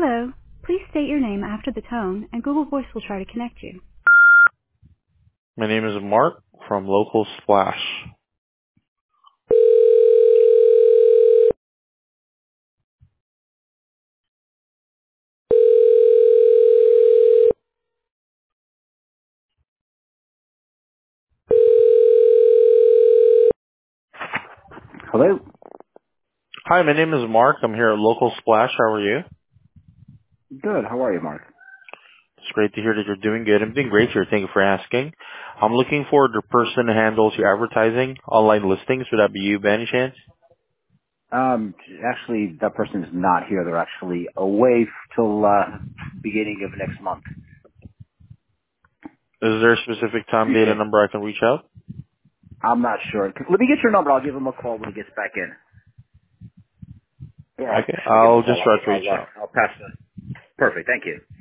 Hello. Please state your name after the tone, and Google Voice will try to connect you. My name is Mark from Local Splash. Hello. Hi, my name is Mark. I'm here at Local Splash. How are you? Good. How are you, Mark? It's great to hear that you're doing good. I'm doing great here. Thank you for asking. I'm looking for the person who handles your advertising, online listings. Would that be you by any chance? Actually, that person is not here. They're actually away till beginning of next month. Is there a specific time, date, and number I can reach out? I'm not sure. Let me get your number. I'll give him a call when he gets back in. Yeah, Okay, I'll give him I'll a call. just try to reach out. I'll pass the. Perfect. Thank you.